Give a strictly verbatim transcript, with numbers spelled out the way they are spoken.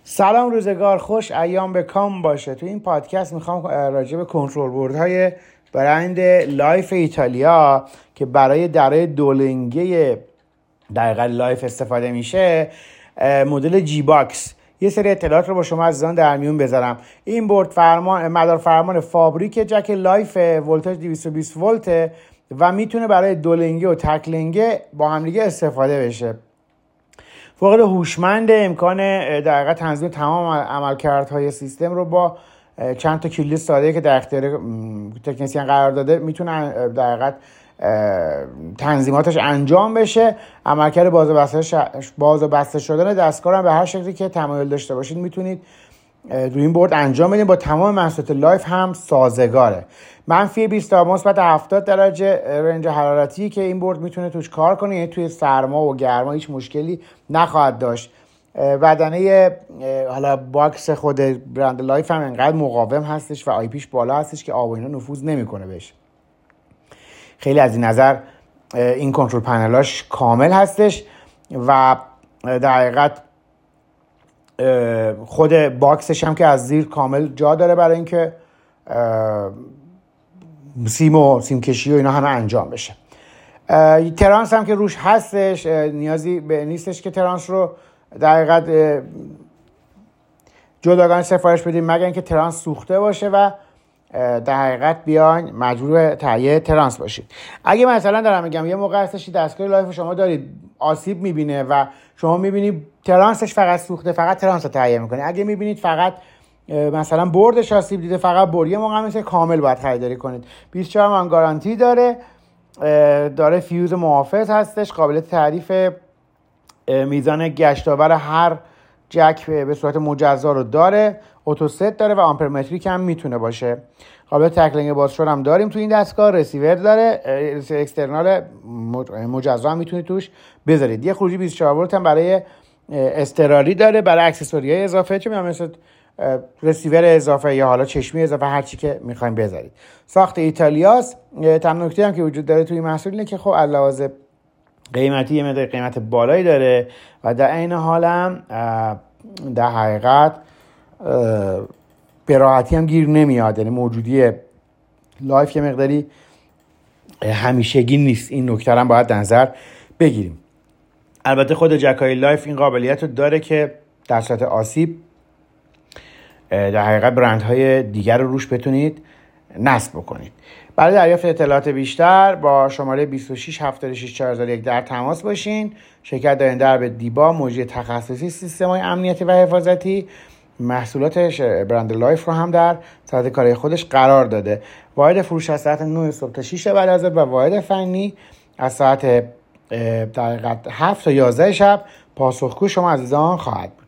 سلام، روزگار خوش، ایام به کام باشه. تو این پادکست میخوام راجع به کنترل بوردهای برند لایف ایتالیا که برای درای دولنگه دقیقاً لایف استفاده میشه، مدل جی باکس، یه سری اطلاعات رو با شما عزیزان در میون بذارم. این بورد فرمان مدار فرمان فابریک جک لایف ولتاژ دویست و بیست ولت و میتونه برای دولنگه و تکلنگه با هم دیگه استفاده بشه. فوق هوشمند، امکان دقیقاً تنظیم تمام عملکردهای سیستم رو با چند تا کلید ساده که در اختیار تکنسین قرار داده میتونه دقیقاً تنظیماتش انجام بشه. عملکرد باز و بسته باز و بسته شدن دستگاه هم به هر شکلی که تمایل داشته باشید میتونید روی این بورد انجام بدید. با تمام محصولات لایف هم سازگاره. منفی بیست تا مثبت هفتاد درجه رنج حرارتی که این بورد میتونه توش کار کنه، یعنی توی سرما و گرما هیچ مشکلی نخواهد داشت. بدنه حالا باکس خود برند لایف هم انقدر مقاوم هستش و آی پیش بالا هستش که آب و اینا نفوذ نمیکنه بهش. خیلی از این نظر این کنترل پنلاش کامل هستش و در حقیقت خود باکسش هم که از زیر کامل جا داره برای اینکه سیم و سیم کشی و اینا همه انجام بشه. ترانس هم که روش هستش، نیازی به نیستش که ترانس رو در حقیقت جداگانه سفارش بدیم مگر اینکه ترانس سوخته باشه و در حقیقت بیاین مجبور تهیه ترانس باشید. اگه مثلا دارم میگم یه موقع هستش دستگاه لایف شما دارید آسیب میبینه و شما میبینید ترانسش فقط سوخته، فقط ترانس رو تهیه میکنه. اگه میبینید فقط مثلا بردش آسیب دیده، فقط برد، یه موقع هم مثل کامل باید خریداری کنید. بیست و چهار ماه گارانتی داره، داره فیوز محافظ هستش، قابلیت تعریف میزان گشتاور هر جک به صورت مجزا رو داره، اتوست داره و آمپرمتریک هم میتونه باشه. قابلیت تکلنگ بازشور هم داریم تو این دستگاه، رسیور داره، اکسترنال مجزا هم میتونید توش بذارید. یه خروجی بیست و چهار ولت هم برای اضطراری داره، برای اکسسوری‌های اضافه، چه میام مثل رسیور اضافه یا حالا چشمی اضافه، هر چی که میخوایم بذارید. ساخت ایتالیاست. تنها نکته هم که وجود داره توی محصول اینه که خب علاوه قیمتی یه مقدار قیمت بالایی داره و در عین حال هم در حقیقت به راحتی هم گیر نمیاد. یعنی موجودی لایف یه مقداری همیشگی نیست. این نکته هم باید در نظر بگیریم. البته خود جکای لایف این قابلیت رو داره که در صورت آسیب در حقیقت برندهای دیگر رو روش بتونید نصب بکنید. برای دریافت اطلاعات بیشتر با شماره بیست و شش هفتاد و شش چهارصد و یک در تماس باشین. شرکت دارنده در به دیبا، مجری تخصصی سیستم‌های امنیتی و حفاظتی، محصولات برند لایف رو هم در ساعت کاری خودش قرار داده. واحد فروش از ساعت نه صبح تا شش بعد از ظهر و واحد فنی از ساعت در حقیقت هفت تا یازده شب پاسخگوی شما عزیزان خواهد.